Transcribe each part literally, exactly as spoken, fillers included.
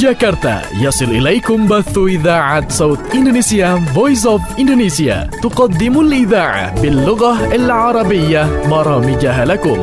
جاكرتا يصل إليكم بث إذاعة صوت إندونيسيا Voice of Indonesia تقدم الإذاعة باللغة العربية برامجها لكم.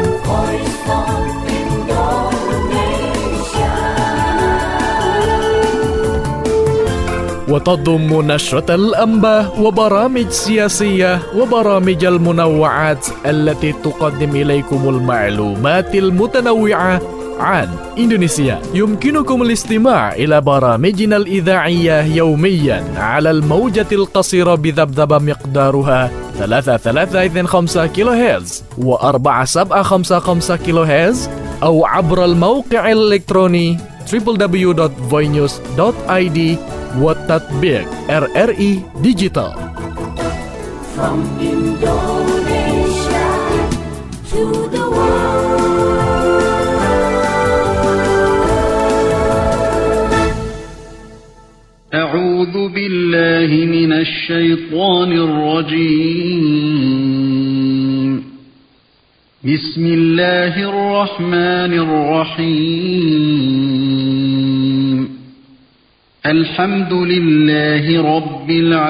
وتضم نشرة الأنباء وبرامج سياسية وبرامج المنوعات التي تقدم إليكم المعلومات المتنوعة عن إندونيسيا. يمكنكم الاستماع إلى برامجنا الإذاعية يوميا على الموجة القصيرة بذبذبة مقدارها ثلاثة ثلاثة اثنين خمسة كيلو هرتز وأربعة سبعة خمسة خمسة كيلو هرتز أو عبر الموقع الإلكتروني دبليو دبليو دبليو دوت voinews دوت آي دي وتطبيق إر إر إي Digital. From Indonesia to the world. أعوذ بالله من الشيطان الرجيم. بسم الله الرحمن الرحيم. الحمد لله رب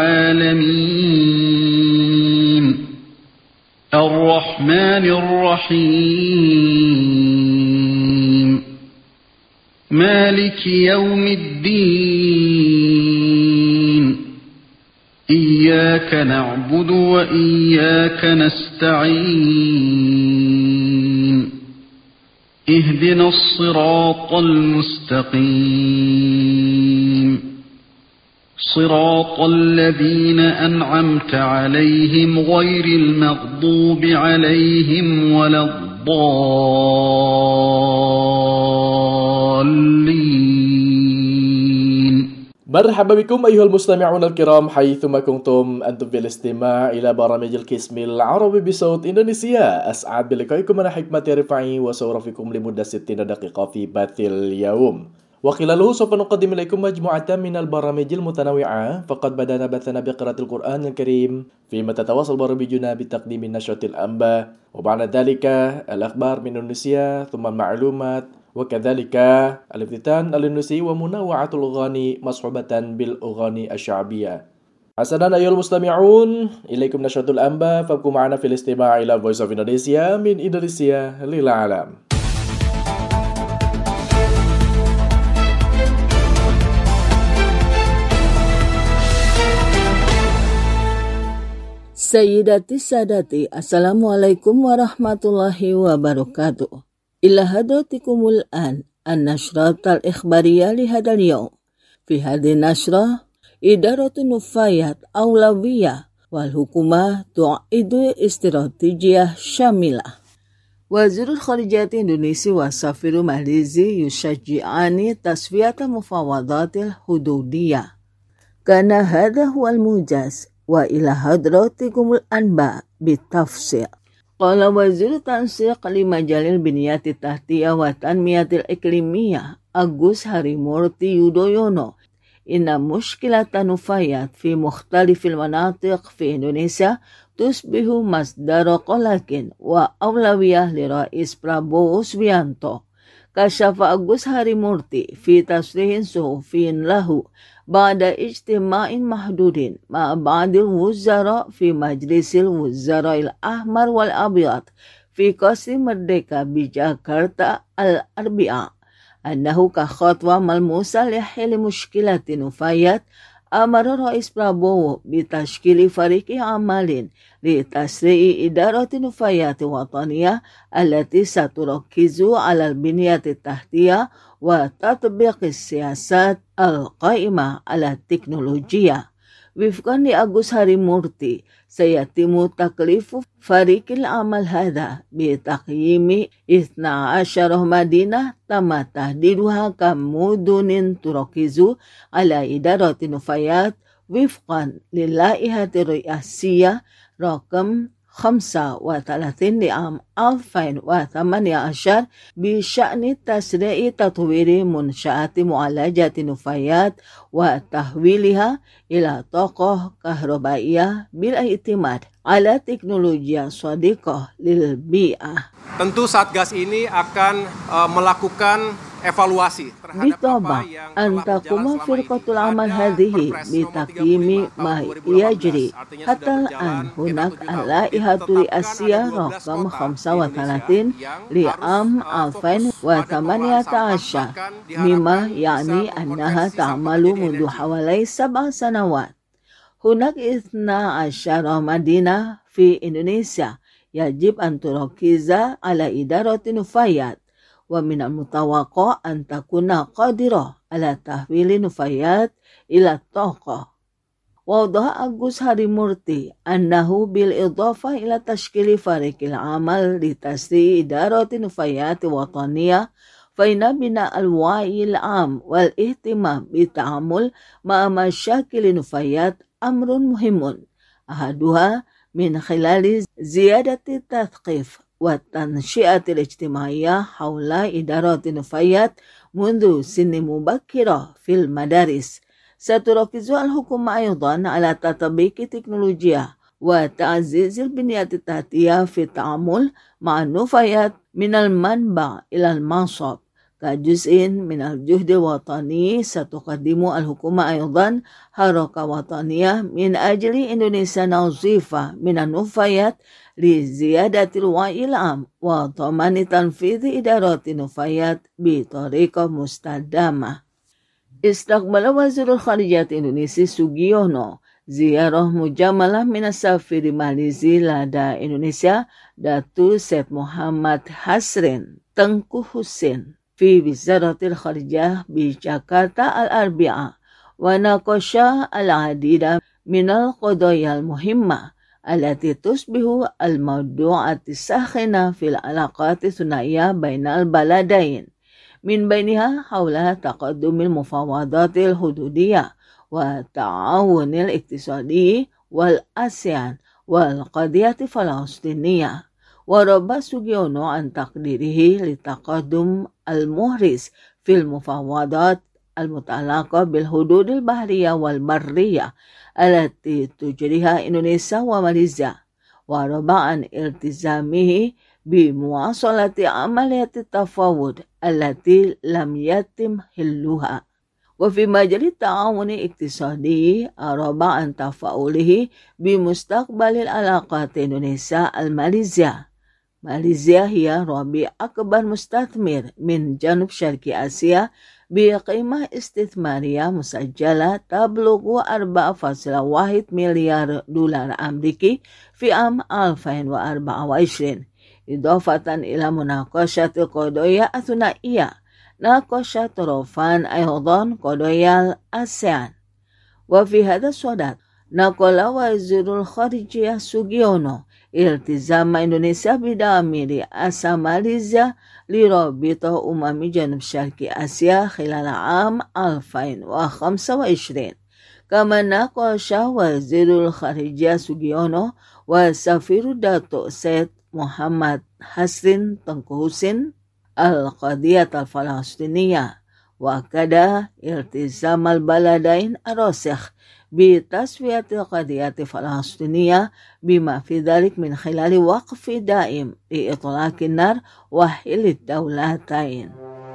العالمين. الرحمن الرحيم. مالك يوم الدين. إياك نعبد وإياك نستعين. اهدنا الصراط المستقيم. صراط الذين أنعمت عليهم غير المغضوب عليهم ولا الضالين. مرحبا بكم أيها المستمعون الكرام حيثما كنتم أنتم في الاستماع إلى برامج القسم العربي بصوت إندونيسيا. أسعد بلقائكم أنا حكمة رفاعي وسأرافقكم لمدة ستين دقيقة في بث اليوم، وخلاله سوف نقدم إليكم مجموعة من البرامج المتنوعة. فقد بدأنا بثنا بقراءة القرآن الكريم، فيما تتواصل برامجنا بتقديم نشرة الأنباء، وبعد ذلك الأخبار من إندونيسيا، ثم المعلومات، وكذلك الافتتان الإندونيسي ومنوعة الأغاني مصحوبة بالأغاني الشعبية. حسنا أيها المستمعون، إليكم نشرة الأنباء، فابقوا معنا في الاستماع إلى Voice of Indonesia من إندونيسيا للعالم. Sayyidati Sadati, Assalamualaikum warahmatullahi wabarakatuh. Ila hadratikumul an an-nashrat al-ikhbariyah li hadal yawm. Fi hadhi nashrah, idaratu nufayat awlawiyah wal hukumah tu'idu istiratijiyah syamilah. Wazirul Kharijat Indonesia wa Safiru Malizi yushaji'ani tasfiyata mufawadatil hududiyah. Kana hadha huwal mujaz wa ila hadratikumul anba bitafsir. Qala wazir tansiq li majalil biniyati tahtiyah wa tanmiyatil iklimiyah Agus Harimurti Yudhoyono. Inna mushkilatan nufayat fi mukhtalifil manatiq fi Indonesia tusbihu masdara qalakin wa awlawiyah li Rais Prabowo Subianto. Kasyafa Agus Harimurti fi tasrihin suhufin lahu ba'da ijtima'in mahdudin ma'a ba'dil wuzara fi majlisil wuzara'il ahmar wal abyad fi Qasri Merdeka bi Jakarta al-Arbi'a annahu ka khatwa malmusa li hili mushkilati nufayat amara Rais Prabowo bi tashkili fariki amalin li tasri'i idarati nufayati wataniyah allati saturakizu ala al-biniyati tahtiyah wa tatbiqis siyasat al-qaimah ala teknolojiyah. Wifqan li Agus Harimurti, sayatimu taklifu farikil amal hadha bi taqyimi ithna asyarah madinah tama tahdiduha kamudunin turakizu ala idarati nufayat wifqan lillaihati riyasiyah rakam khamsa wa talatin di am alfain wa thamania asyar bi sya'ni tasri'i tatwiri munsyaati mu'alajati nufayat wa tahwiliha ila tokoh kahrobaiyah bil i'timad ala teknologi sadiqah lil bi'ah. Tentu Satgas ini akan uh, melakukan evaluasi terhadap apa بالطبع yang أن telah berjalan تقوم selama فرقة ini. العمل Ada هذه Perpres nomor بتقييم tiga puluh lima ما tahun dua ribu delapan belas, يجري artinya حتى sudah الآن berjalan sekitar هناك tujuh tahun. اللائحة Ditetapkan ada الرئاسية dua belas رقم kota خمسة di وثلاثين Indonesia yang harus لعام uh, fokus pada pengelolaan sampah, ألفين وثمانية عشر bahkan مما diharapkan bisa يعني أنها mengkonversi sampah تعمل menjadi منذ energi. حوالي سبع سنوات. هناك اثنا عشر مدينة في إندونيسيا يجب أن تركز على إدارة نفايات، ومن المتوقع أن تكون قادرة على تحويل نفايات إلى الطاقة. وأوضح أغوس هاريمورتي أنه بالإضافة إلى تشكيل فريق العمل لتسريع إدارة نفايات وطنية، فإن بناء الوعي العام والاهتمام بالتعامل مع مشاكل النفايات أمر مهم، أحدها من خلال زيادة التثقيف والتنشئة الاجتماعية حول إدارة النفايات منذ سن مبكرة في المدارس. ستركز الحكومة أيضا على تطبيق تكنولوجيا وتعزيز البنية التحتية في التعامل مع النفايات من المنبع إلى المصب. كجزء من الجهد الوطني ستقدم الحكومة أيضا حركة وطنية من أجل إندونيسيا نظيفة من النفايات لزيادة الوعي العام وضمان تنفيذ إدارات النفايات بطريقة مستدامة. استقبل وزير الخارجية إندونيسيا سوجيونو زيارة مجملة من السفير ماليزي لدى إندونيسيا داتو سيد محمد حسرين تنكو حسين في وزارة الخارجية بجاكرتا الأربعاء، وناقش العديد من القضايا المهمة التي تشبه الموضوعات الساخنة في العلاقات الثنائية بين البلدين، من بينها حول تقدم المفاوضات الحدودية والتعاون الاقتصادي والآسيان والقضية الفلسطينية. ورب سوجيونو عن تقديره للتقدم المهرس في المفاوضات المتعلقة بالحدود البحرية والبرية التي تجريها إندونيسيا وماليزيا، ورب عن التزامه بمواصلة عملية التفاوض التي لم يتم حلها. وفي مجال التعاون الاقتصادي أرب عن تفاؤله بمستقبل العلاقات إندونيسيا الماليزيا. ماليزيا هي رابع أكبر مستثمر من جنوب شرق آسيا بقيمة استثمارية مسجلة تبلغ أربعة فاصلة واحد مليار دولار أمريكي في عام ألفين وأربعة وعشرين. إضافة إلى مناقشة القضايا الثنائية، ناقش طرفان أيضا قضايا الآسيان. وفي هذا الصدد نقل وزير الخارجية سوجيونو التزام إندونيسيا بدعم رئاسة ماليزيا لرابطة أمم جنوب شرق آسيا خلال عام ألفين وخمسة وعشرين. كما ناقش وزير الخارجية سوجيونو وسفير داتو سيد محمد حسرين تنكو حسين القضية الفلسطينية، وكذا التزام البلدين الراسخ بتسوية القضية الفلسطينية بما في ذلك من خلال وقف دائم لإطلاق النار وحل الدولتين.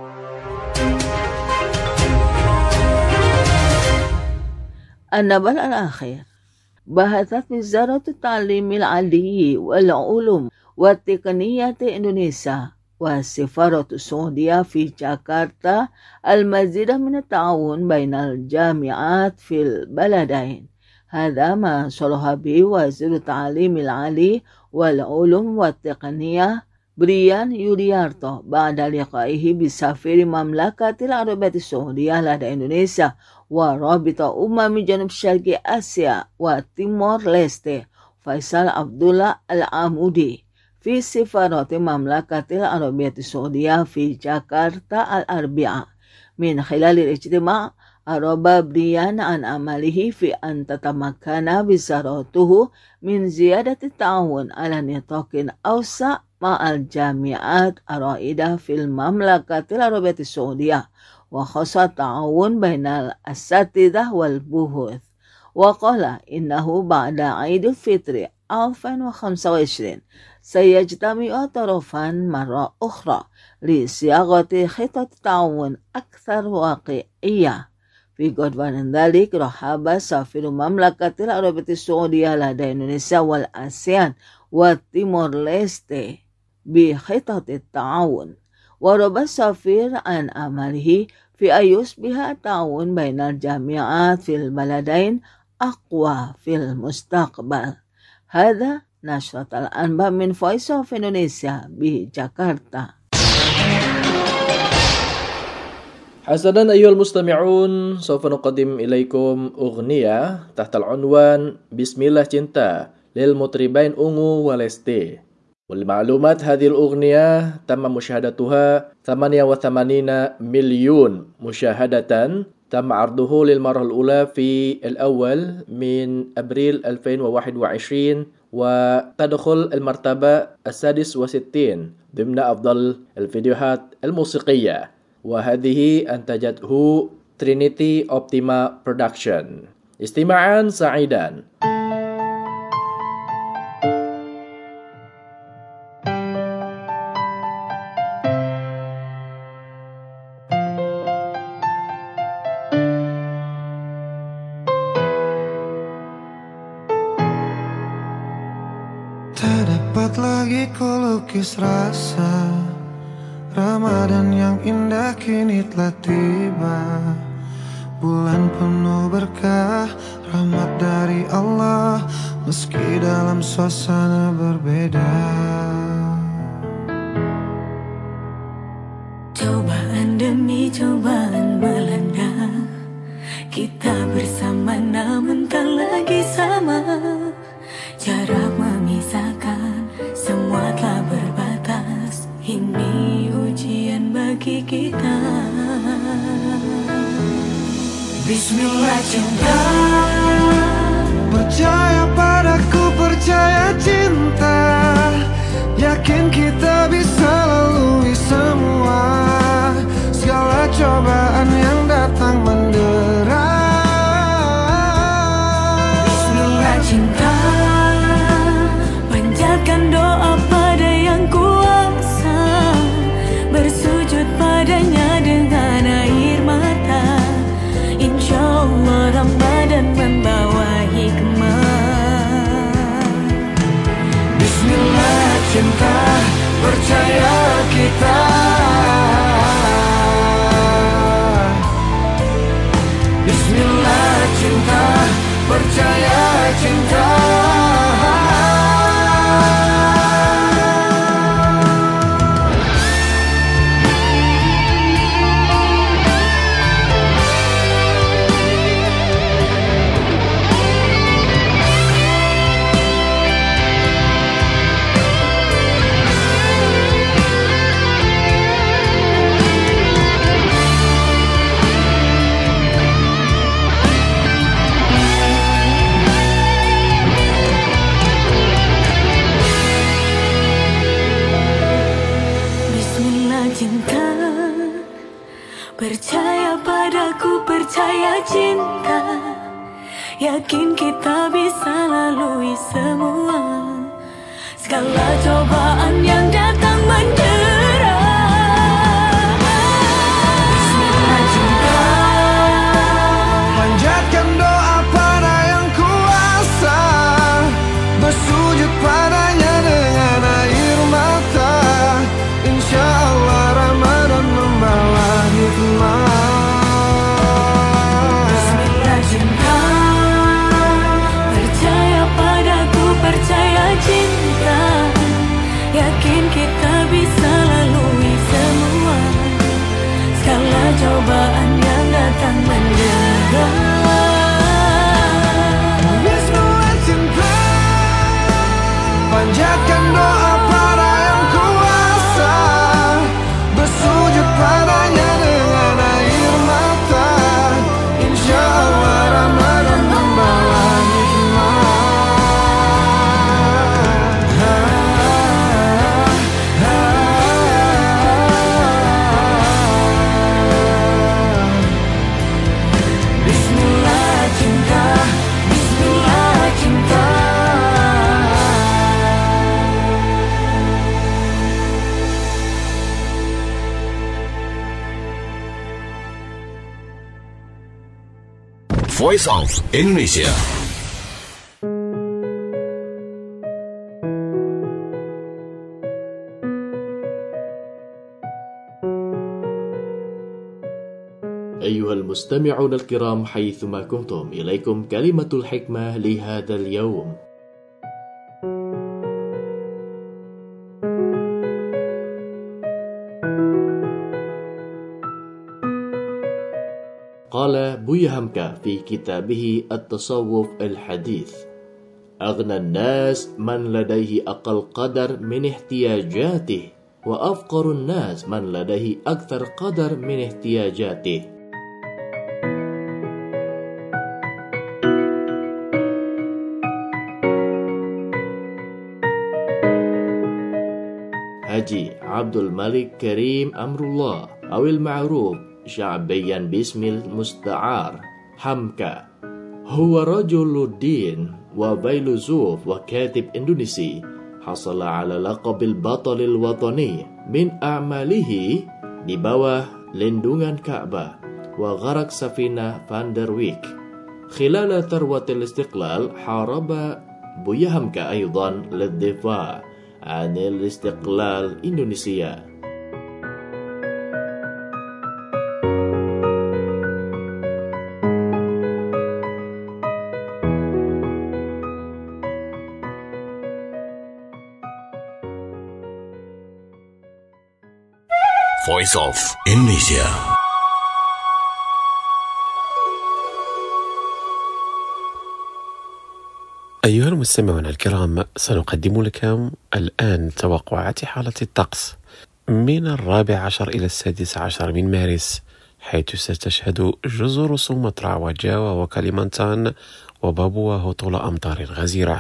النبأ الأخير، بحثت وزارة التعليم العالي والعلوم والتقنية إندونيسيا والسفارة السعودية في جاكرتا المزيد من التعاون بين الجامعات في البلدين. هذا ما صرح به وزير التعليم العالي والعلوم والتقنية بريان يوليارتو بعد لقائه بسفير المملكة العربية السعودية لدى إندونيسيا ورابطة أمم جنوب شرق آسيا وتيمور ليستي فيصل عبد الله العمودي في سفارة المملكة العربية السعودية في جاكرتا الأربعاء. من خلال الاجتماع أعرب بريان عن عمله في أن تتمكن وزارته من زيادة التعاون على نطاق أوسع مع الجامعات الرائدة في المملكة العربية السعودية، وخاصة التعاون بين الأساتذة والبحوث. وقال إنه بعد عيد الفطر ألفين وخمسة وعشرين سيجتمع طرفان مرة أخرى لصياغة خطط تعاون أكثر واقعية. في جدول ذلك رحب سفير المملكة العربية السعودية لدى إندونيسيا والآسيان وتيمور ليستي بخطط التعاون، ورب السفير عن أمله في أن يصبح التعاون بين الجامعات في البلدين أقوى في المستقبل. هذا نشرة الأنباء من Voice of Indonesia بجاكرتا. حسنا أيها المستمعون، سوف نقدم إليكم أغنية تحت العنوان بسم الله cinta للمطربين أونغو ولستي. ولمعلومات هذه الأغنية تم مشاهدتها ثمانية وثمانين مليون مشاهدة. تم عرضه للمرة الأولى في الأول من أبريل ألفين وواحد وعشرين، وتدخل المرتبة السادس وستين ضمن أفضل الفيديوهات الموسيقية، وهذه أنتجته Trinity Optima Production. استماعا سعيدا. Tak dapat lagi ku lukis rasa Ramadan yang indah kini telah tiba. Bulan penuh berkah, rahmat dari Allah, meski dalam suasana berbeda. Cobaan demi cobaan melanda, kita bersama namun tak lagi sama. Jarak memisahkan, semua telah berbatas. Ini ujian bagi kita. Bismillah cinta, Percaya padaku, percaya cinta, yakin kita bisa lalui semua segala cobaan yang datang mendera. Bismillah cinta, panjatkan doa pada yang kuasa, bersujud padanya dengan air mata. Insya Allah Ramadan membawa hikmah. Bismillah cinta, percaya kita. Bismillah cinta, percaya cinta. Percaya padaku, percaya cinta, yakin kita bisa lalui semua segala cobaan yang datang mendera. Bismillah cinta, Panjatkan doa pada yang kuasa, bersujud padanya dengan air mata. Insya Allah Ramadan membawa hikmah. Bismillah cinta, percaya padaku, percaya cinta, yakin kita bisa lalui semua segala cobaan yang datang mendera. Bismillah cinta, panjatkan doa pada yang kuasa, bersujud padanya dengan air mata. Insya Allah Ramadan membawa hikmah. Bismillah cinta, Bismillah cinta. Voice of Indonesia. أيها المستمعون الكرام حيثما كنتم، إليكم كلمة الحكمة لهذا اليوم. قال بويا همكا في كتابه التصوف الحديث: أغنى الناس من لديه أقل قدر من احتياجاته، وأفقر الناس من لديه أكثر قدر من احتياجاته. Haji Abdul Malik Karim Amrullah أو المعروف شعبيا باسم المستعار حمكا، هو رجل الدين وفيلسوف وكاتب إندونيسي، حصل على لقب البطل الوطني من أعماله di bawah lindungan Ka'bah وغرق سفينة فاندرويك. خلال ثروة الاستقلال حارب بويا همكا أيضا للدفاع عن الاستقلال إندونيسيا. Voice of Indonesia. أيها المستمعون الكرام، سنقدم لكم الآن توقعات حالة الطقس من الرابع عشر إلى السادس عشر من مارس، حيث ستشهد جزر سومطرة وجاوا وكاليمانتان وبابوا هطول أمطار غزيرة.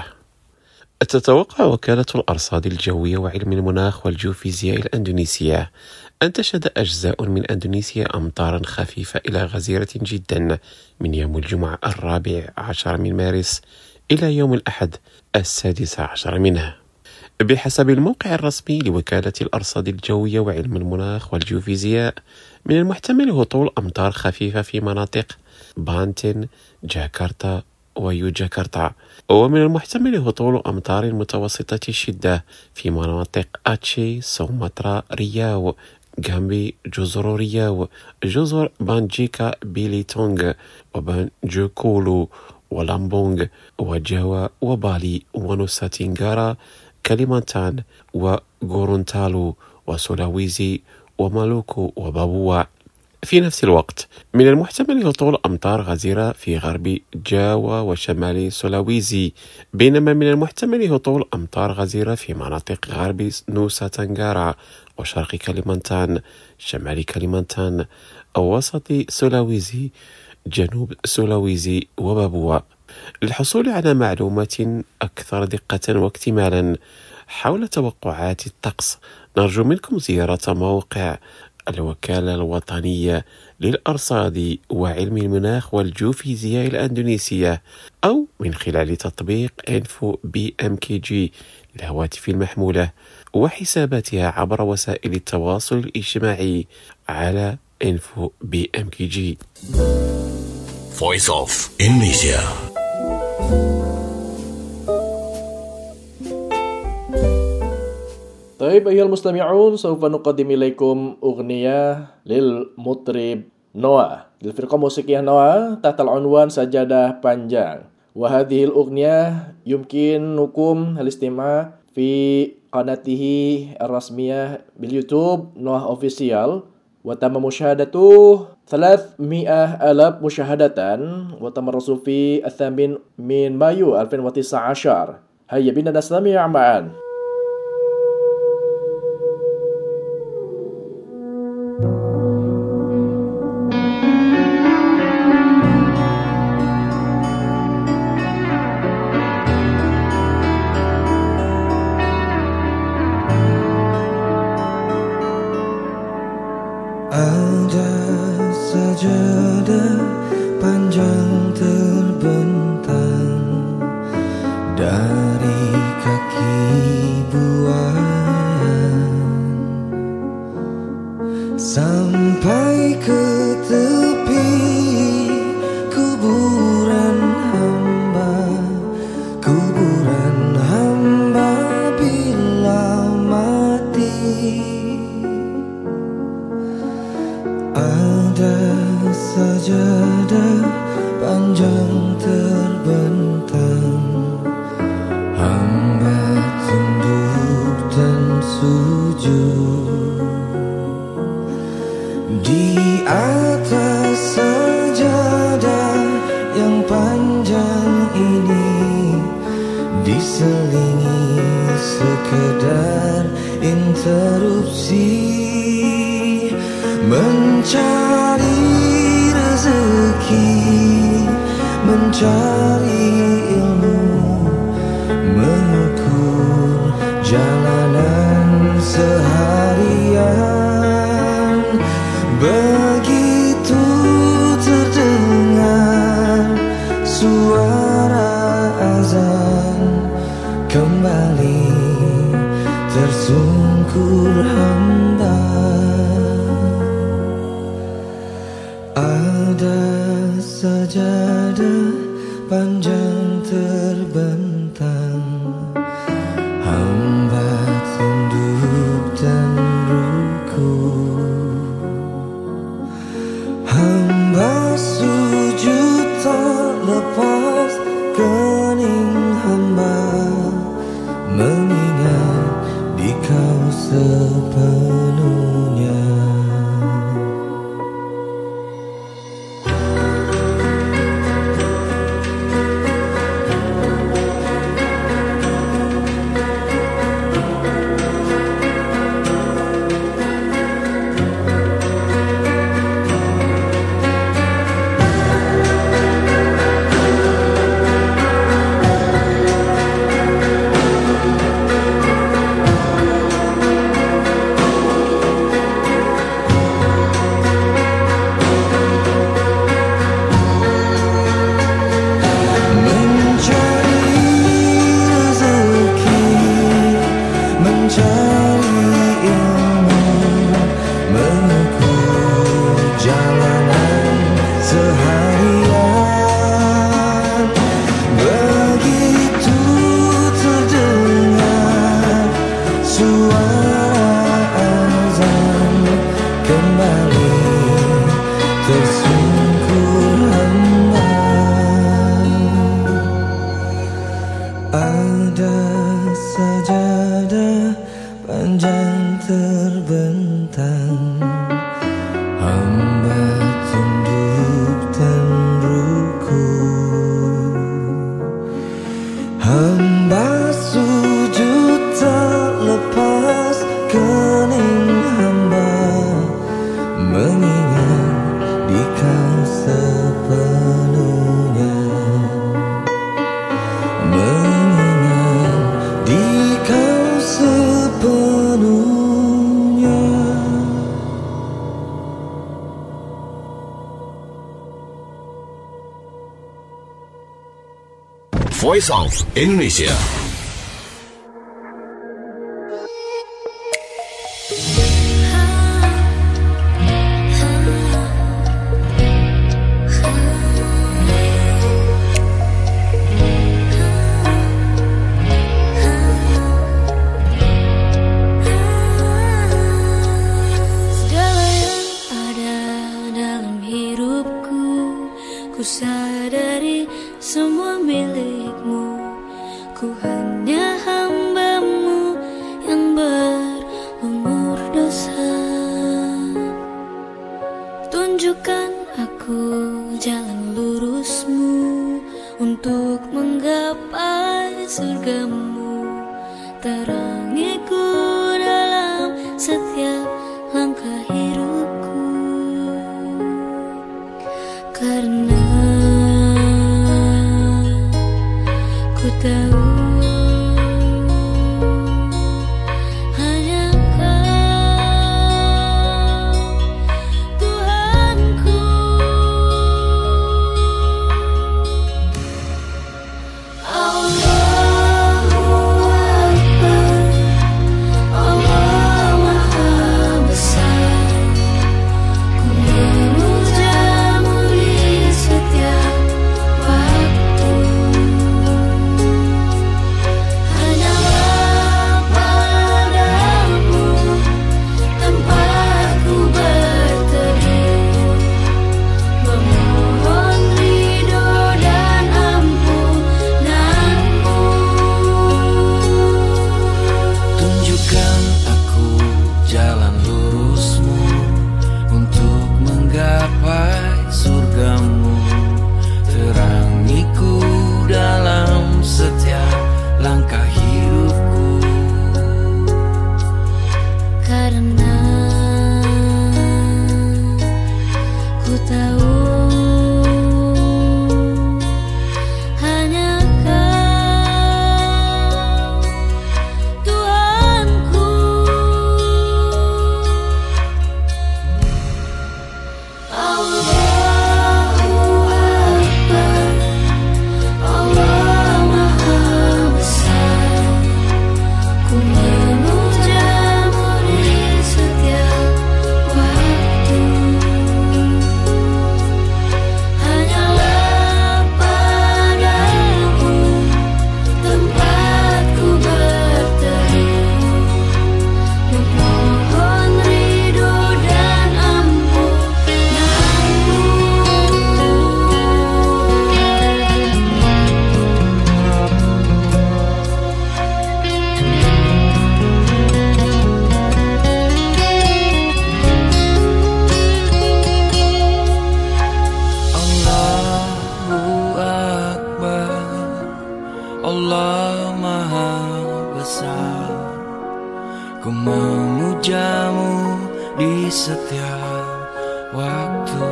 تتوقع وكالة الأرصاد الجوية وعلم المناخ والجيوفيزياء الأندونيسية أن تشهد أجزاء من أندونيسيا أمطارا خفيفة إلى غزيرة جدا من يوم الجمعة الرابع عشر من مارس إلى يوم الأحد السادس عشر منه. بحسب الموقع الرسمي لوكالة الأرصاد الجوية وعلم المناخ والجيوفيزياء، من المحتمل هطول أمطار خفيفة في مناطق بانتين، جاكرتا ويوجاكرتا، ومن المحتمل هطول أمطار متوسطة الشدة في مناطق أتشي، سومطرة، رياو، جامبي، جزر رياو، جزر بانجيكا بيليتونغ وبانجوكولو ولامبونغ وجاوا وبالي ونوسا تنغارا، كاليمانتان وغورونتالو وسولاويزي ومالوكو وبابوا. في نفس الوقت من المحتمل هطول أمطار غزيرة في غرب جاوا وشمال سولاويزي، بينما من المحتمل هطول أمطار غزيرة في مناطق غرب نوسا تنغارا وشرق كاليمانتان، شمال كاليمانتان، وسط سولاويزي، جنوب سولاويزي وبابوا. للحصول على معلومات أكثر دقة واكتمالا حول توقعات الطقس، نرجو منكم زيارة موقع الوكالة الوطنية للأرصاد وعلم المناخ والجيوفيزياء الأندونيسية، أو من خلال تطبيق إنفو بي إم كي جي للهواتف المحمولة وحساباتها عبر وسائل التواصل الاجتماعي على إنفو بي إم كي جي. Voice of Indonesia. طيب أيها المستمعون، سوف نقدم إليكم أغنية للمطرب نواه، للفرقة موسيقية نواه تحت العنوان سجادة Panjang. وهذه الأغنية يمكنكم الاستماع في قناته الرسمية باليوتيوب نواه أوفيسيال، وتم مشاهدته ثلاثمائة ألف مشاهدة، وتم الرسول في الثامن من مايو ألفين وتسعة عشر. هيا بنا نستمع معا. Ada sajadah panjang terbentang dari kaki Ada sajadah panjang terbentang, hamba tunduk dan sujud. Di atas sajadah yang panjang ini diselingi sekedar interupsi, mencari rezeki, mencari ilmu, mengukur jalanan seharian. Begitu terdengar suara azan, kembali tersungkur hamba. Ada sajadah panjang terbentang, hamba tunduk dan rukuk. Hamba sujud tak lepas kening hamba, mengingat di kau sepenuhnya. Ada sajadah panjang terbentang, hamba tunduk dan rukuk. Hamba sujud tak lepas kening hamba, mengingat di kau sepenuhnya. Voice of Indonesia. Segala yang ada dalam hidupku, ku sadari semua milikmu. Ku hanya hamba-Mu yang berlumur dosa. Tunjukkan aku jalan lurus-Mu untuk menggapai surga-Mu. Terangiku dalam setiap langkah hidupku, karena ku tahu hanya Kau Tuhanku. Allahu Akbar, Allah Maha Besar. besar. Ku memujamu di setiap waktu.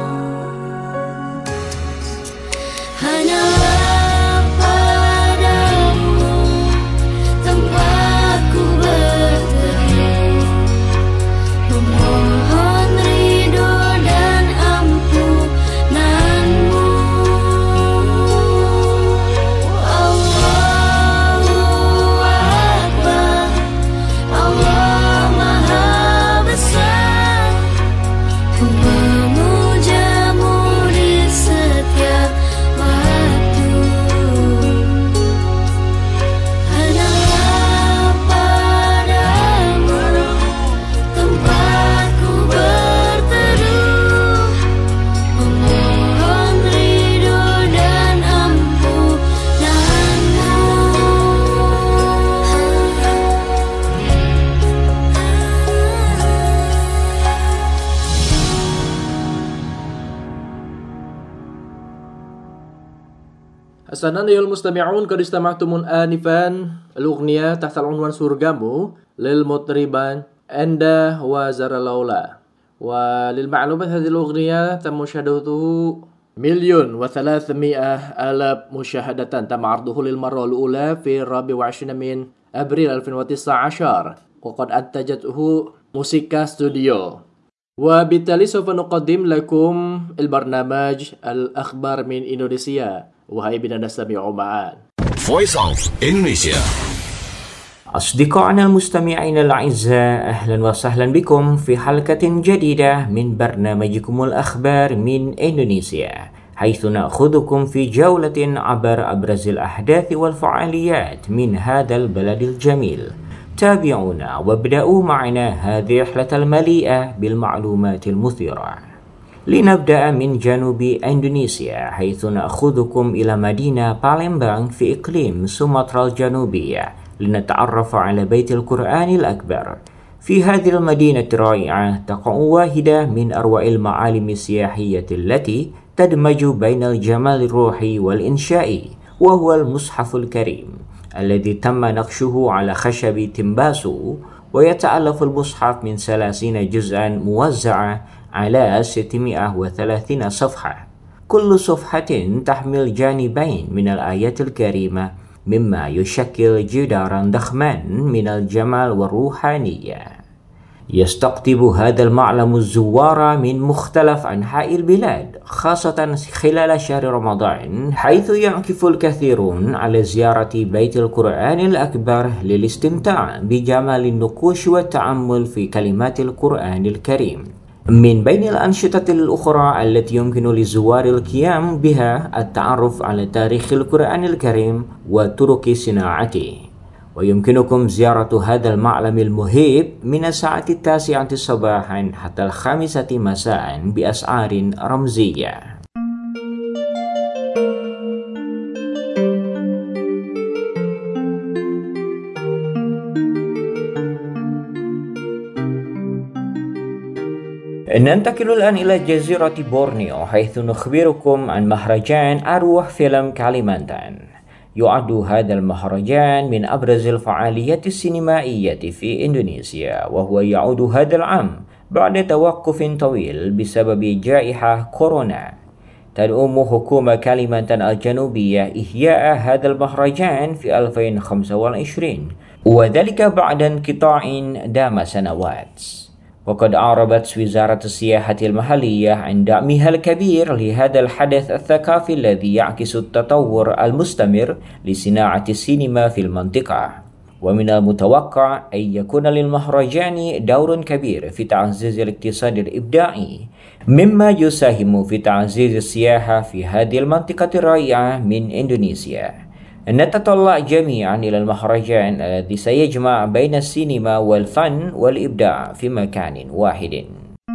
Hanyalah padamu tempatku berteduh, memohon ridho dan ampunanmu. Allahu Akbar, Allah Maha Besar. Ku memujamu di setiap waktu. Hanyalah padamu tempatku berteduh, memohon ridho dan حسنا أيها المستمعون، قد استمعتم آنفا الأغنية تحت العنوان سرجامو للمطربان أندا وزرلولا. وللمعلومات هذه الأغنية تم مشاهدته مليون وثلاثمائة ألف مشاهدة. تم عرضه للمرة الأولى في الرابع والعشرين من أبريل ألفين وتسعة عشر، وقد أنتجته موسيقى ستوديو. وبالتالي سوف نقدم لكم البرنامج الأخبار من إندونيسيا. وهي بنا نستمع معا. Voice of Indonesia. أصدقائنا المستمعين الأعزاء، أهلا وسهلا بكم في حلقة جديدة من برنامجكم الأخبار من إندونيسيا، حيث نأخذكم في جولة عبر أبرز الأحداث والفعاليات من هذا البلد الجميل. تابعونا وابدأوا معنا هذه الرحلة المليئة بالمعلومات المثيرة. لنبدأ من جنوب إندونيسيا، حيث نأخذكم إلى مدينة بالembang في إقليم سومطرة الجنوبية لنتعرف على بيت القرآن الأكبر. في هذه المدينة الرائعة تقع واحدة من أروع المعالم السياحية التي تدمج بين الجمال الروحي والإنشائي، وهو المصحف الكريم الذي تم نقشه على خشب تمباسو، ويتألف المصحف من ثلاثين جزءا موزعة على ستمائة وثلاثين صفحة. كل صفحة تحمل جانبين من الآيات الكريمة، مما يشكل جدارا ضخما من الجمال والروحانية. يستقطب هذا المعلم الزوار من مختلف أنحاء البلاد، خاصة خلال شهر رمضان، حيث يعكف الكثيرون على زيارة بيت القرآن الأكبر للاستمتاع بجمال النقوش والتأمل في كلمات القرآن الكريم. من بين الأنشطة الأخرى التي يمكن للزوار القيام بها التعرف على تاريخ القرآن الكريم وطرق صناعته. ويمكنكم زيارة هذا المعلم المهيب من الساعة التاسعة صباحا حتى الخامسة مساء بأسعار رمزية. ننتقل الآن إلى جزيرة بورنيو، حيث نخبركم عن مهرجان أروح فيلم كاليمانتان. يعد هذا المهرجان من أبرز الفعاليات السينمائية في إندونيسيا، وهو يعود هذا العام بعد توقف طويل بسبب جائحة كورونا. تدعم حكومة كاليمانتان الجنوبية إحياء هذا المهرجان في ألفين وخمسة وعشرين، وذلك بعد انقطاع دام سنوات. وقد أعربت وزارة السياحة المحلية عن دعمها الكبير لهذا الحدث الثقافي الذي يعكس التطور المستمر لصناعة السينما في المنطقة. ومن المتوقع أن يكون للمهرجان دور كبير في تعزيز الاقتصاد الإبداعي، مما يساهم في تعزيز السياحة في هذه المنطقة الرائعة من إندونيسيا. نتطلع جميعا إلى المهرجان الذي سيجمع بين السينما والفن والإبداع في مكان واحد.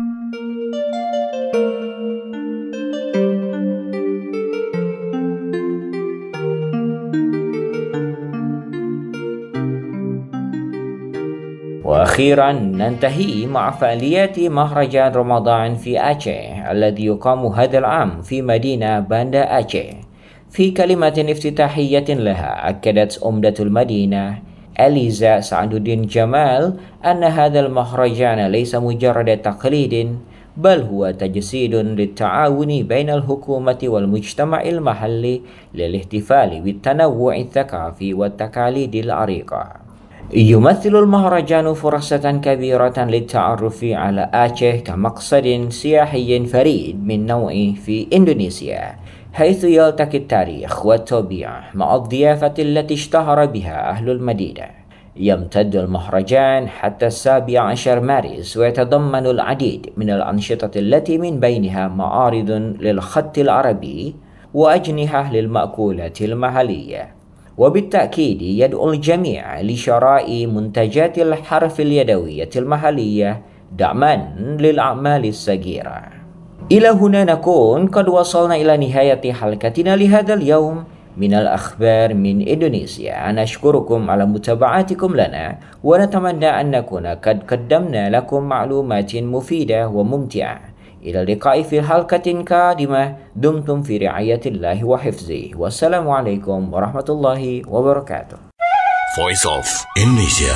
وأخيرا ننتهي مع فعاليات مهرجان رمضان في أعيه الذي يقام هذا العام في مدينة باندا أعيه. في كلمة افتتاحية لها أكدت أمدة المدينة إليزا سعد الدين جمال أن هذا المهرجان ليس مجرد تقليد بل هو تجسيد للتعاون بين الحكومة والمجتمع المحلي للاحتفال بالتنوع الثقافي والتقاليد العريقة. يمثل المهرجان فرصة كبيرة للتعرف على آتشه كمقصد سياحي فريد من نوعه في إندونيسيا، حيث يلتقي التاريخ والطبيعة مع الضيافة التي اشتهر بها أهل المدينة. يمتد المهرجان حتى السابع عشر مارس ويتضمن العديد من الأنشطة التي من بينها معارض للخط العربي وأجنحة للمأكولات المحلية. وبالتأكيد يدعو الجميع لشراء منتجات الحرف اليدوية المحلية دعما للأعمال الصغيرة. إلى هنا نكون قد وصلنا إلى نهاية حلقتنا لهذا اليوم من الأخبار من إندونيسيا. أنا أشكركم على متابعتكم لنا ونتمنى أن نكون قد قدمنا لكم معلومات مفيدة وممتعة. إلى اللقاء في حلقة قادمة. دمتم في رعاية الله وحفظه. والسلام عليكم ورحمة الله وبركاته. Voice of Indonesia.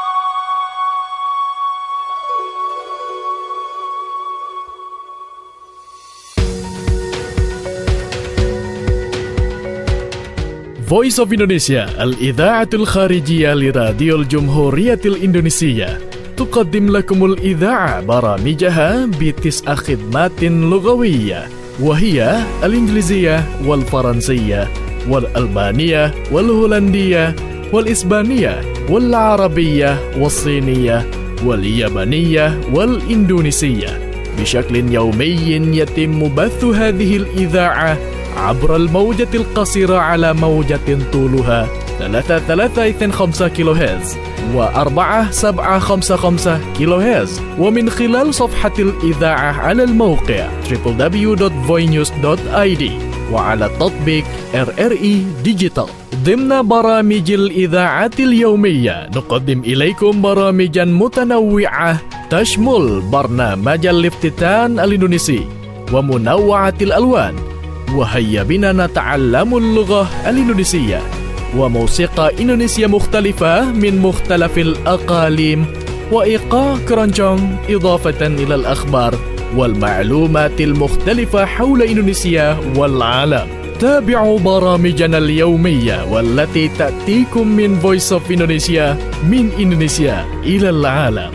Voice of Indonesia الإذاعة الخارجية لراديو الجمهورية الإندونيسية تقدم لكم الإذاعة برامجها بتسع خدمات لغوية، وهي الإنجليزية والفرنسية والألبانية والهولندية والإسبانية والعربية والصينية واليابانية والإندونيسية. بشكل يومي يتم بث هذه الإذاعة عبر الموجة القصيرة على موجة طولها ثلاثة ثلاثة اثنين خمسة كيلو هرتز وأربعة سبعة خمسة خمسة كيلو هرتز، ومن خلال صفحة الإذاعة على الموقع دبليو دبليو دبليو دوت فوي نيوز دوت آي دي وعلى تطبيق آر آر إي ديجيتال. ضمن برامج الإذاعة اليومية نقدم إليكم برامجا متنوعة تشمل برنامج الافتتان الإندونيسي ومنوعة الألوان، وهيا بنا نتعلم اللغة الإندونيسية، وموسيقى إندونيسيا مختلفة من مختلف الأقاليم، وإيقاع كرانجونج، إضافة إلى الأخبار والمعلومات المختلفة حول إندونيسيا والعالم. تابعوا برامجنا اليومية والتي تأتيكم من Voice of Indonesia من إندونيسيا إلى العالم.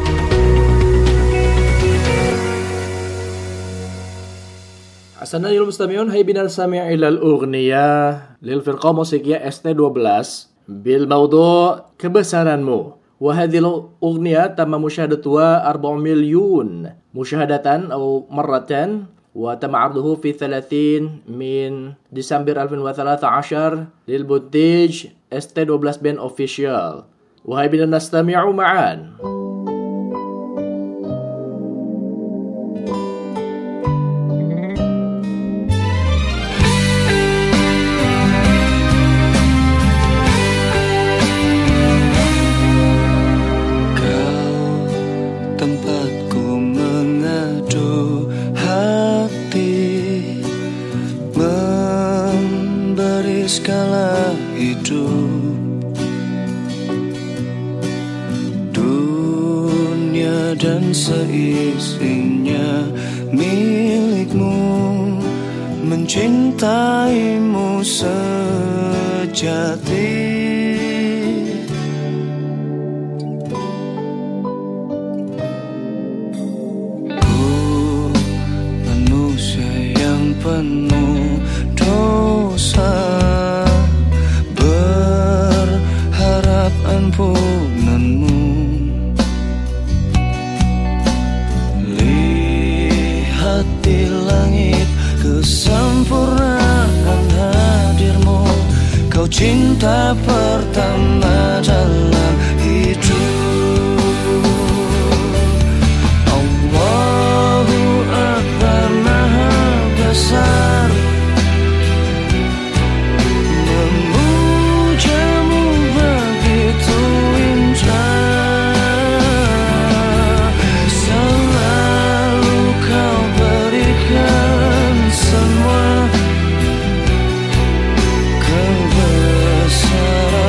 Hasanah yul mustami'un, hai binar sami' ilal ughniya lil firqa musikiyah S T dua belas bil mawdu' kebesaranmu. Wa hadhil ughniya tamma musyahadatuha arba'a milyun musyahadatan atau marratan wa tamma 'arduhu fi thalathin min Desember dua ribu tiga belas lil Buntij S T dua belas Band Official. Wa hai binar nastami'u ma'an. Dan seisinya milikmu, mencintaimu sejati. Ku manusia yang penuh dosa, berharap ampunanmu. Di langit kesempurnaan hadirmu, kau cinta pertama dalam hidup. Allahu Akbar, Maha Besar, memujamu begitu indah. Semua kebesaran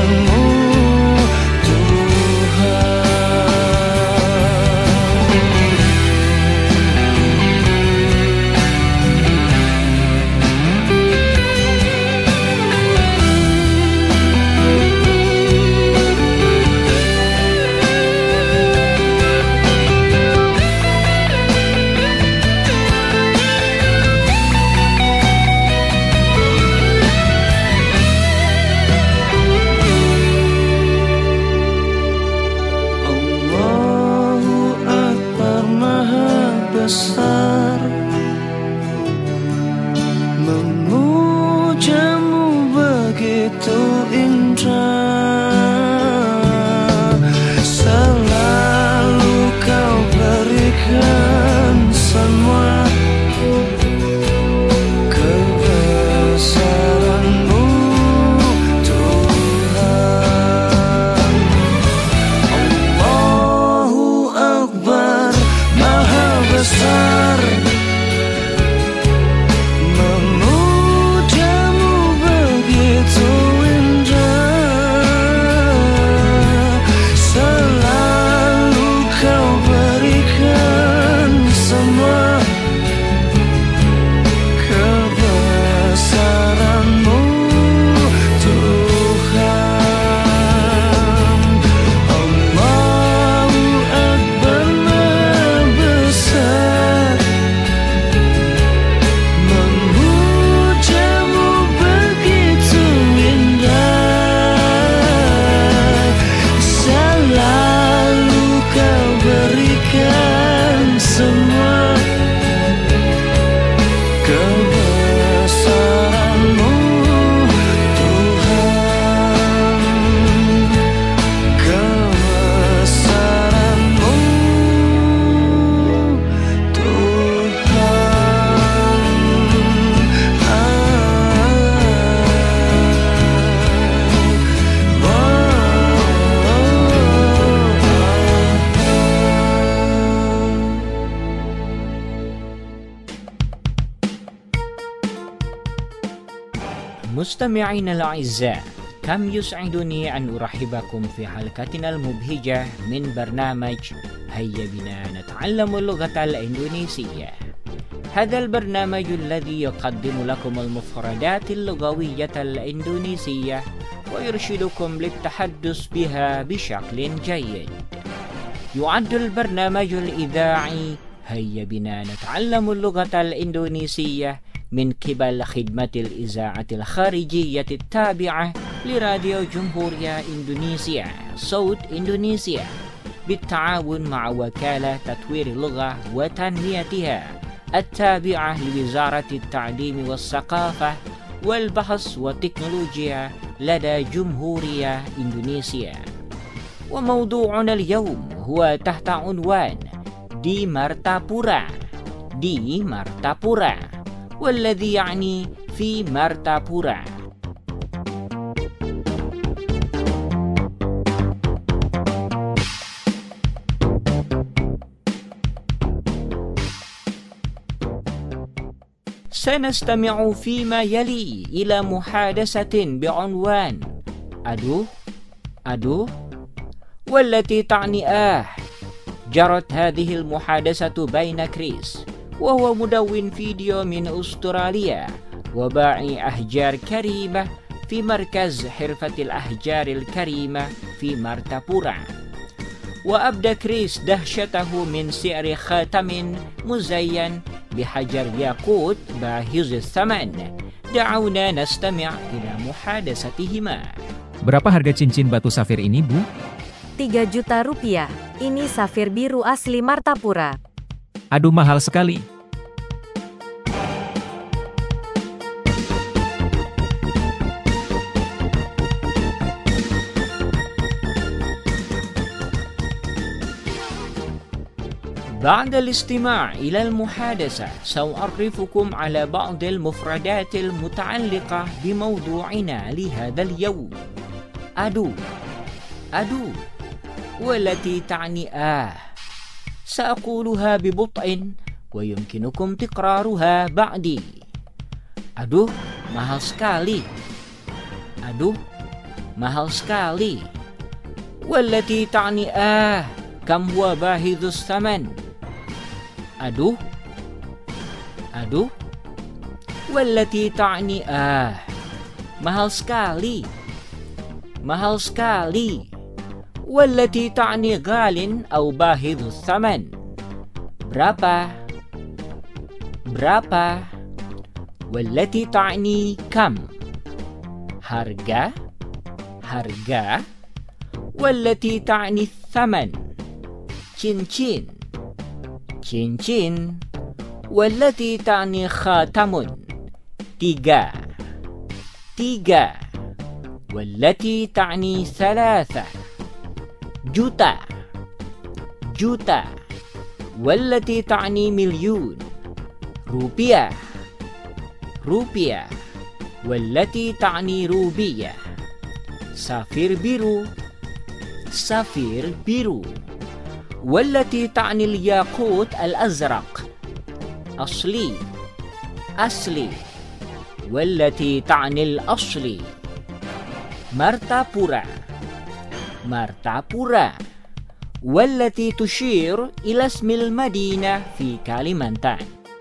مستمعين الأعزاء، كم يسعدني أن أرحبكم في حلقتنا المبهجة من برنامج هيا بنا نتعلم اللغة الإندونيسية. هذا البرنامج الذي يقدم لكم المفردات اللغوية الإندونيسية ويرشدكم للتحدث بها بشكل جيد. يعد البرنامج الإذاعي هيا بنا نتعلم اللغة الإندونيسية من قبل خدمة الإذاعة الخارجية التابعة لراديو جمهورية إندونيسيا صوت إندونيسيا بالتعاون مع وكالة تطوير اللغة وتنميتها التابعة لوزارة التعليم والثقافة والبحث والتكنولوجيا لدى جمهورية إندونيسيا. وموضوعنا اليوم هو تحت عنوان دي مارتابورا دي مارتابورا والذي يعني في مارتابورا. سنستمع فيما يلي إلى محادثة بعنوان أدو أدو والتي تعني آه. جرت هذه المحادثة بين كريس وهو مدون فيديو من أستراليا وباعي أحجار كريمة في مركز حرفة الأحجار الكريمة في مارتابورا. وأبدى كريس دهشته من سعر خاتم مزين بحجر ياقوت باهظ الثمن. دعونا نستمع إلى محادثتهما. Berapa harga cincin batu safir ini, Bu? tiga juta rupiah. Ini safir biru asli Martapura. Aduh, mahal sekali. بعد الاستماع إلى المحادثة سأعرفكم على بعض المفردات المتعلقة بموضوعنا لهذا اليوم. أدو أدو والتي تعني آه. سأقولها ببطء ويمكنكم تكرارها بعدي. Aduh, mahal sekali. Aduh, mahal sekali. والتي تعني آه كم هو باهظ الثمن. Aduh, aduh. والتي تعني آه mahal sekali. Mahal sekali. والتي تعني غال أو باهظ الثمن. Berapa? Berapa? والتي تعني كم. Harga. Harga. والتي تعني الثمن. Cincin. Cincin. والتي تعني خاتم. Tiga. Tiga. والتي تعني ثلاثة. Juta. Juta. والتي تعني مليون. Rupiah. Rupiah. والتي تعني روبية. Safir biru. Safir biru. والتي تعني الياقوت الأزرق. أصلي. أصلي. والتي تعني الأصلي. Martapura. Martapura. والتي تشير إلى اسم المدينة في كاليمانتان.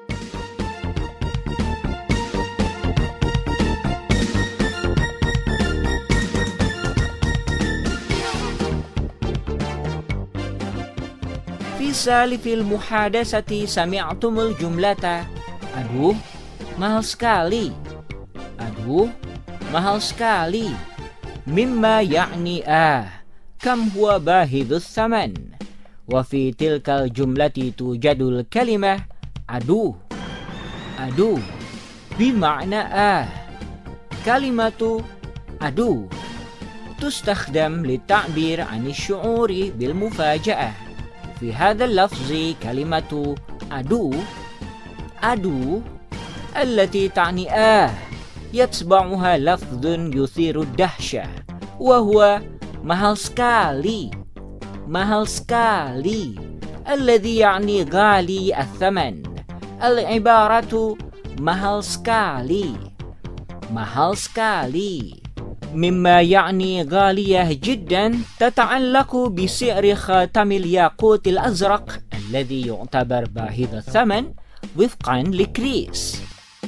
في سالف المحادثة سمعتم الجملة أدوه mahal sekali. Aduh, mahal sekali. مما يعني آه كم هو باهظ الثمن. وفي تلك الجملة توجد الكلمة أدوه. أدوه بمعنى آه. كلمة أدوه تستخدم للتعبير عن الشعور بالمفاجأة. في هذا اللفظ كلمة أدوه أدوه التي تعني آه يتبعها لفظ يثير الدهشة وهو mahal sekali. Mahal sekali الذي يعني غالي الثمن. العبارة mahal sekali mahal sekali. مما يعني غالية جدا تتعلق بسعر خاتم الياقوت الأزرق الذي يعتبر باهظ الثمن وفقا لكريس.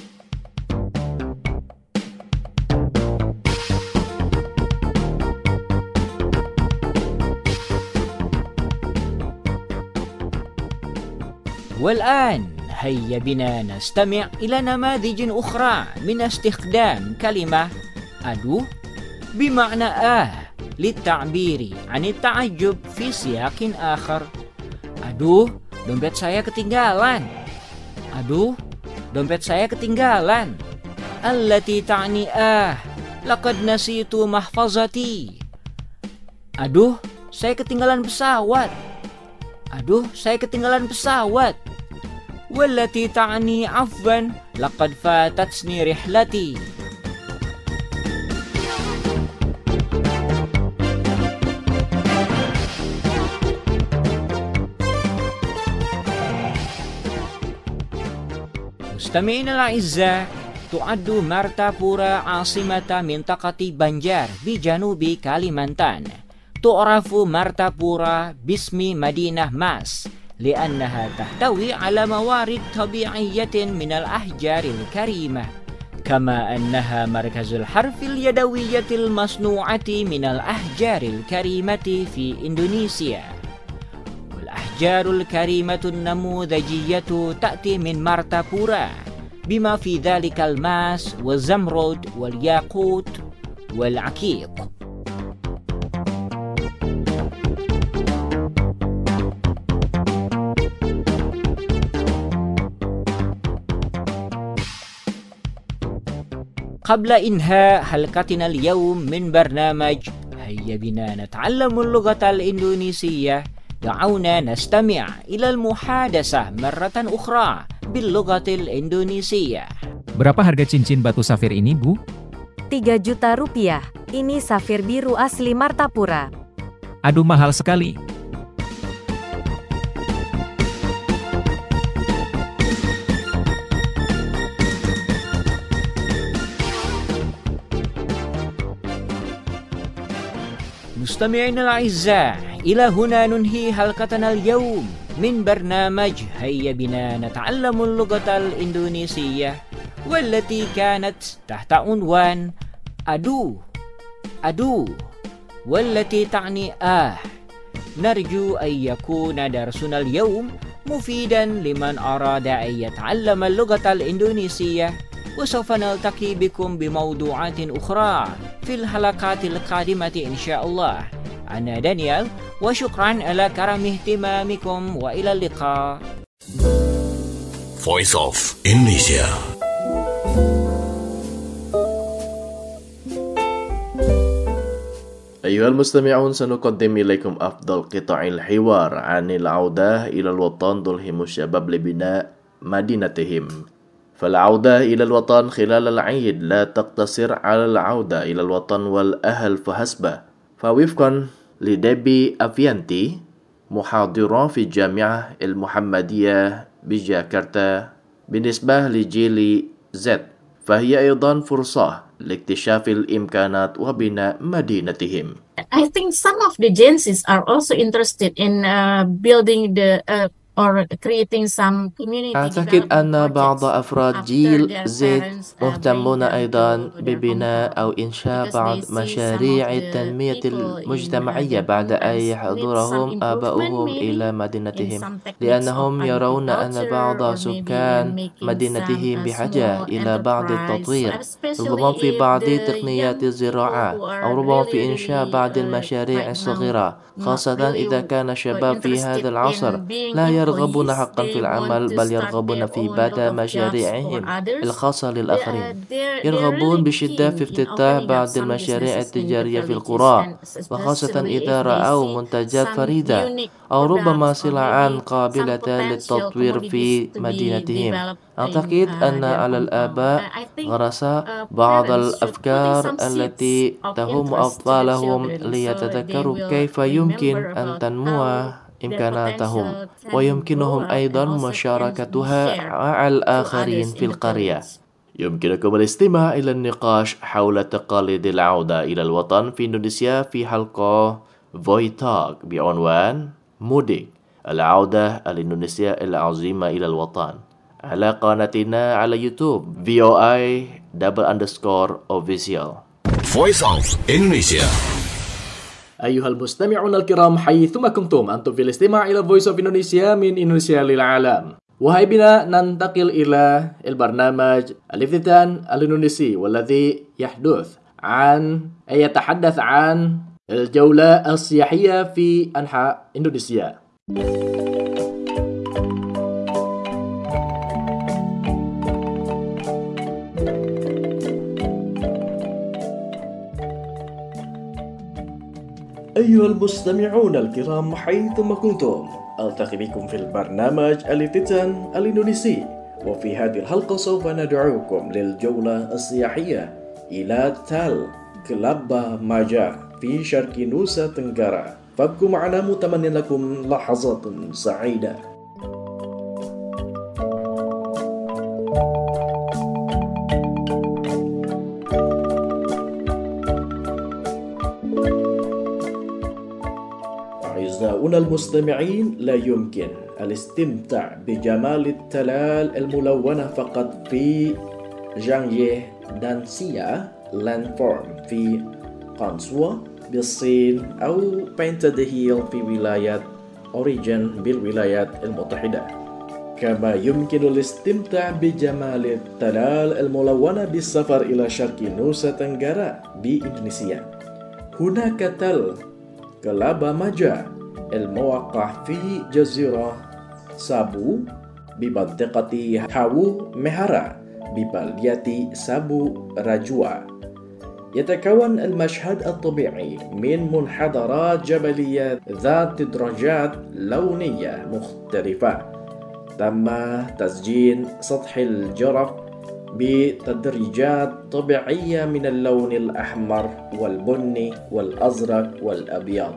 والآن هيا بنا نستمع إلى نماذج أخرى من استخدام كلمة أدو بمعنى آه للتعبير عن التعجب في سياق آخر. Aduh, dompet saya ketinggalan. Aduh, dompet saya ketinggalan. Allati ta'ni ah, laqad nasitu mahfazati. Aduh, saya ketinggalan pesawat. Aduh, saya ketinggalan pesawat. Wallati ta'ni afwan, laqad fatatsni rihlati. مستمعينا الأعزاء، تعد مرتابورا عاصمة منطقة بنجار بجنوب كاليمانتان. تعرف مرتابورا باسم مدينة ماس لأنها تحتوي على موارد طبيعية من الأحجار الكريمة، كما أنها مركز الحرف اليدوية المصنوعة من الأحجار الكريمة في إندونيسيا. الأحجار الكريمة النموذجية تأتي من مرتابورا بما في ذلك الماس والزمرد والياقوت والعقيق. قبل إنهاء حلقتنا اليوم من برنامج هيا بنا نتعلم اللغة الإندونيسية، دعونا نستمع إلى المحادثة مرة أخرى باللغة الإندونيسية. Berapa harga cincin batu safir ini, Bu? tiga juta rupiah. Ini safir biru asli Martapura. Aduh, mahal sekali. مستمعينا الأعزاء، إلى هنا ننهي حلقتنا اليوم من برنامج هيا بنا نتعلم اللغة الإندونيسية، والتي كانت تحت عنوان أدو أدو والتي تعني آه. نرجو أن يكون درسنا اليوم مفيدا لمن أراد أن يتعلم اللغة الإندونيسية، وسوف نلتقي بكم بموضوعات أخرى في الحلقات القادمة إن شاء الله. أنا دانيال، وشكرا على كرم اهتمامكم وإلى اللقاء. Voice of Indonesia. أيها المستمعون، سنقدم إليكم أفضل قطع الحوار عن العودة إلى الوطن تلهم الشباب لبناء مدينتهم. فالعودة إلى الوطن خلال العيد لا تقتصر على العودة إلى الوطن والأهل فحسب. فوفقا لديبي أفيانتي، محاضرة في الجامعة المحمدية بجاكرتا، بالنسبة لجيل Z فهي أيضا فرصة لاكتشاف الإمكانات وبناء مدينتهم. I think some of the Gen Zs are also interested in uh, building the uh, or creating some community. أعتقد أن بعض أفراد جيل زد مهتمون أيضا ببناء أو إنشاء بعض مشاريع التنمية المجتمعية بعد أن يحضرهم آباؤهم إلى مدينتهم، لأنهم يرون أن بعض سكان مدينتهم بحاجة إلى بعض التطوير، ربما في بعض تقنيات الزراعة أو ربما في إنشاء بعض المشاريع الصغيرة، خاصة إذا كان الشباب في هذا العصر لا يرغبون حقا في العمل، بل يرغبون في بدء مشاريعهم الخاصة للآخرين. يرغبون بشدة في افتتاح بعض المشاريع التجارية في القرى، وخاصة إذا رأوا منتجات فريدة أو ربما سلعا قابلة للتطوير في مدينتهم. أعتقد أن على الآباء غرس بعض الأفكار التي تهم أطفالهم ليتذكروا كيف يمكن أن تنمو إمكاناتهم، ويمكنهم أيضا مشاركتها مع الآخرين في القرية. يمكنكم الاستماع إلى النقاش حول تقاليد العودة إلى الوطن في إندونيسيا في حلقة فويتاغ بعنوان موديك العودة الإندونيسية العظيمة إلى الوطن على قناتنا على يوتيوب في او اي double underscore official. Voice of Indonesia. أيها المستمعون الكرام حيثما كنتم أنتم في الاستماع إلى Voice of Indonesia من إندونيسيا للعالم. وهي بنا ننتقل إلى البرنامج الافتتان الإندونيسي والذي يحدث عن يتحدث عن الجولة السياحية في أنحاء إندونيسيا. أيها المستمعون الكرام حيثما كنتم ألتقي بكم في البرنامج الافتتان الإندونيسي، وفي هذه الحلقة سوف ندعوكم للجولة السياحية إلى تل كلابا ماجا في شرق نوسا تنغارا. فابقوا معنا متمنى لكم لحظات سعيدة. أعزائنا المستمعين، لا يمكن الاستمتاع بجمال التلال الملونة فقط في جانجيه دانسيا لاندفورم في قنصوة بالصين أو بينتد هيل في ولاية أوريجن بالولايات المتحدة. كما يمكن الاستمتاع بجمال التلال الملونة بالسفر إلى شرق نوسا تنغارا بإندونيسيا. هناك تل كلابا ماجا الموقع في جزيرة سابو بمنطقة هاو مهارا ببلدية سابو راجوا. يتكون المشهد الطبيعي من منحدرات جبلية ذات درجات لونية مختلفة. تم تسجيل سطح الجرف بتدريجات طبيعية من اللون الأحمر والبني والأزرق والأبيض.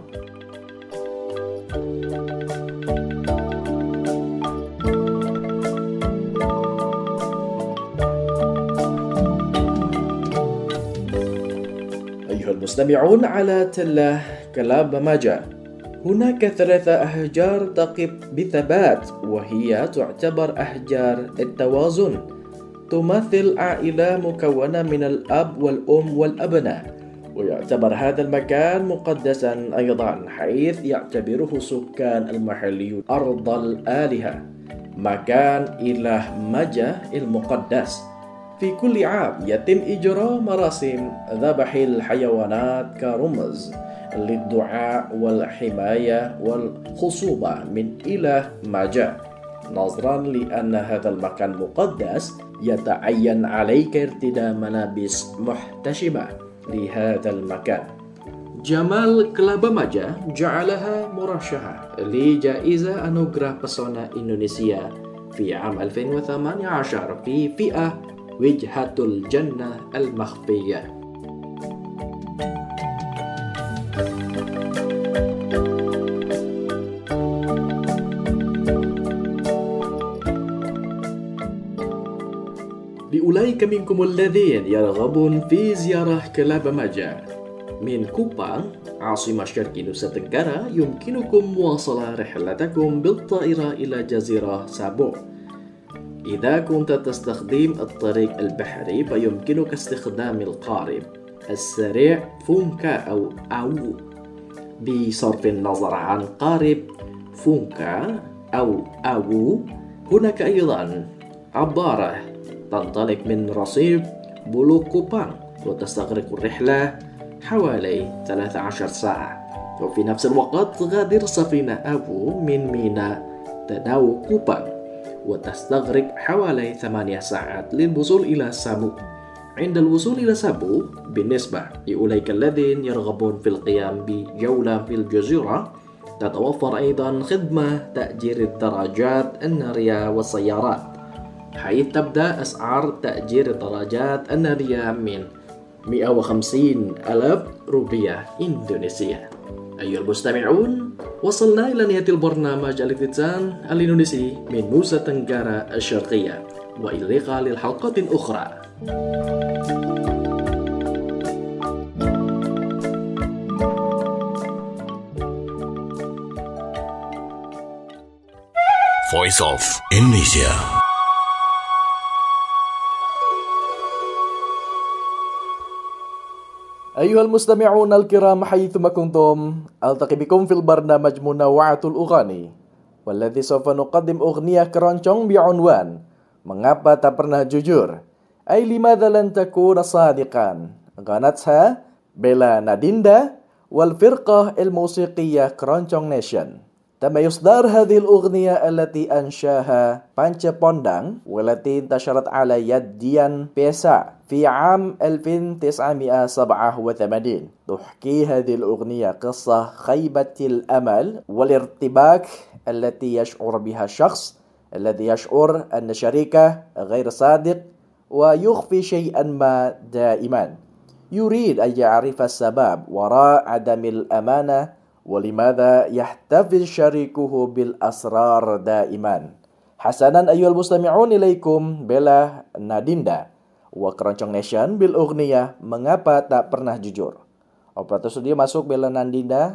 أيها المستمعون، على تل كلابا ماجا هناك ثلاثة أحجار تقف بثبات، وهي تعتبر أحجار التوازن. تمثل عائلة مكونة من الأب والأم والأبناء، ويعتبر هذا المكان مقدسا أيضا، حيث يعتبره السكان المحليون أرض الآلهة، مكان إله ماجا المقدس. في كل عام يتم إجراء مراسم ذبح الحيوانات كرمز للدعاء والحماية والخصوبة من إله ماجا. نظرا لأن هذا المكان مقدس، يتعين عليك ارتداء ملابس محتشمة لهذا المكان. جمال كلابا ماجا جعلها مرشحة لجائزة أنوغرah Pesona Indonesia في عام ألفين وثمانية عشر في فئة وجهة الجنة المخفية. لأولئك منكم الذين يرغبون في زيارة كلابا ماجا من كوبانغ عاصمة شرق نوسا تنغارا، يمكنكم مواصلة رحلتكم بالطائرة إلى جزيرة سابو. إذا كنت تستخدم الطريق البحري فيمكنك استخدام القارب السريع فونكا أو أو بصرف النظر عن قارب فونكا أو أو. هناك أيضا عبارة تنطلق من رصيف بولو كوبانغ، وتستغرق الرحلة حوالي ثلاث عشرة ساعة. وفي نفس الوقت تغادر سفينة أبو من ميناء تداو كوبانغ، وتستغرق حوالي ثمانية ساعات للوصول إلى سابو. عند الوصول إلى سابو، بالنسبة لأولئك الذين يرغبون في القيام بجولة في الجزيرة، تتوفر أيضا خدمة تأجير الدراجات النارية والسيارات، حيث تبدأ أسعار تأجير الدراجات النارية من مئة وخمسين ألف روبية إندونيسية. أيها المستمعون، وصلنا إلى نهاية البرنامج الافتتان الإندونيسي من نوسا تنغارا الشرقية، وإلى اللقاء للحلقة أخرى Voice of Indonesia. أيها المستمعون الكرام حيثما كنتم ألتقي بكم في البرنامج منوعة الأغاني والذي سوف نقدم أغنية keroncong بعنوان Mengapa Tak Pernah Jujur أي لماذا لن تكون صادقا غنتها بلا ناديندا والفرقة الموسيقية كرونشونج نيشن. تم إصدار هذه الأغنية التي أنشاها بانشا بوندانغ والتي انتشرت على يد ديان بيسا في عام ألف وتسعمائة وسبعة وثمانين. تحكي هذه الأغنية قصة خيبة الأمل والارتباك التي يشعر بها الشخص الذي يشعر أن شريكه غير صادق ويخفي شيئا ما دائما. يريد أن يعرف السبب وراء عدم الأمانة ولماذا يحتفظ شريكه بالأسرار دائما. حسنا أيها المستمعون إليكم بلا ناديندا وكرونشونج نيشن بالأغنية Mengapa Tak Pernah Jujur. Operator studio masuk Bella Nandinda.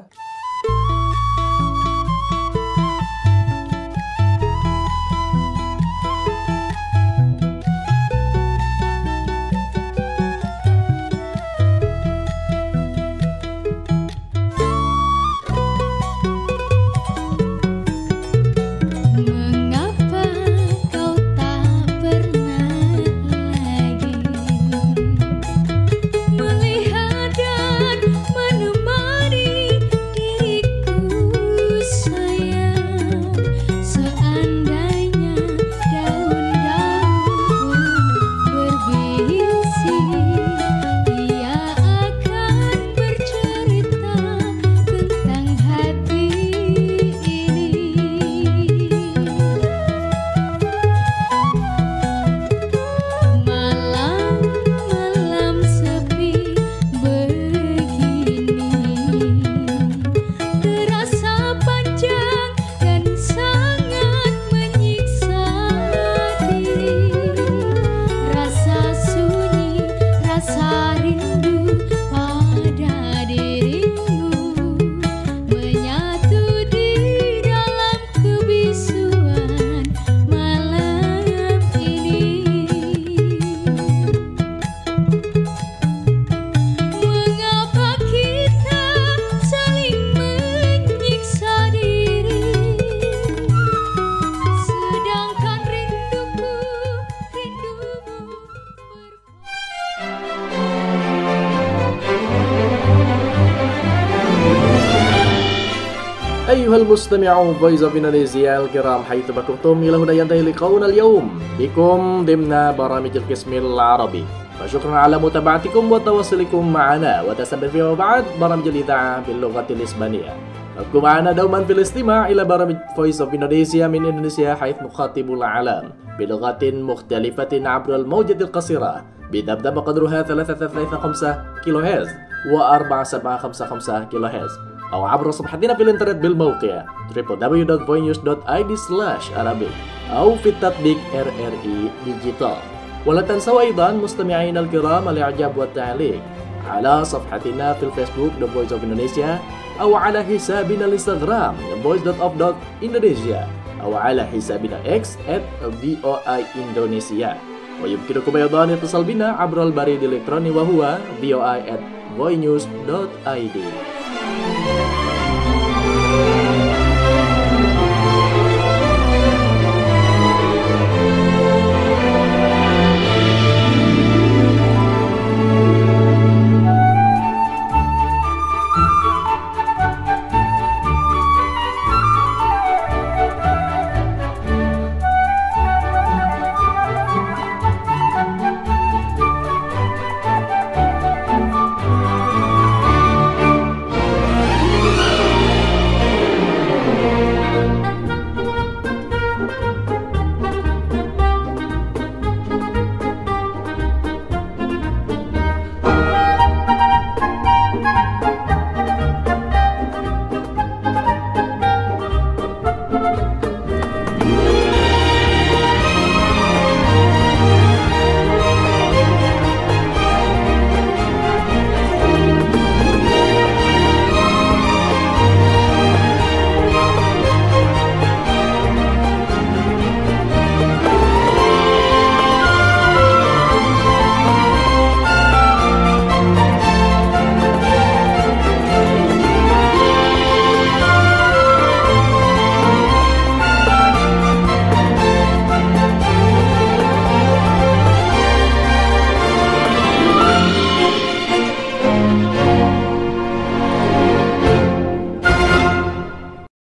أيها المستمعون Voice of Indonesia الكرام حيثما كنتم إلى هنا ينتهي لقاؤنا اليوم بكم ضمن برامج القسم العربي. فشكرا على متابعتكم وتواصلكم معنا وتستمر فيما بعد برامج الإذاعة باللغة الإسبانية. ابقوا معنا دوما في الاستماع إلى برامج Voice of Indonesia من إندونيسيا حيث نخاطب العالم بلغات مختلفة عبر الموجة القصيرة بذبذب قدرها ثلاثة ثلاثة خمسة كيلو هرتز وأربعة سبعة خمسة خمسة كيلو هرتز أو عبر صفحتنا في الإنترنت بالموقع دبليو دبليو دبليو دوت voinews دوت آي دي سلاش arabic أو في التطبيق آر آر إي ديجيتال. ولا تنسوا أيضا مستمعينا الكرام الإعجاب والتعليق على صفحتنا في الفيسبوك The Voice of Indonesia أو على حسابنا الانستغرام the voice dot of dot indonesia أو على حسابنا X at V O I Indonesia. ويمكنكم أيضا الاتصال بنا عبر البريد الإلكتروني وهو V O I at voinews دوت آي دي.